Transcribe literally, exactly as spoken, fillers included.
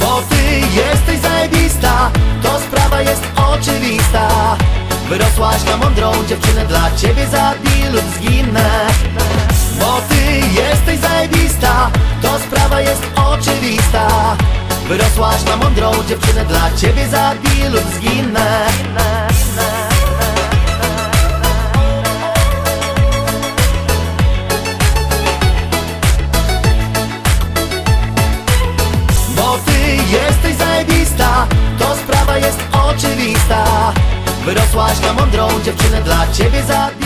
Bo ty jesteś zajebista, to sprawa jest oczywista. Wyrosłaś na mądrą dziewczynę, dla ciebie zabiję lub zginę. Bo ty jesteś zajebista, to sprawa jest oczywista. Wyrosłaś na mądrą dziewczynę, dla ciebie zabiję lub zginę. Bo ty jesteś zajebista, to sprawa jest oczywista. Wyrosłaś na mądrą dziewczynę, dla ciebie zabiję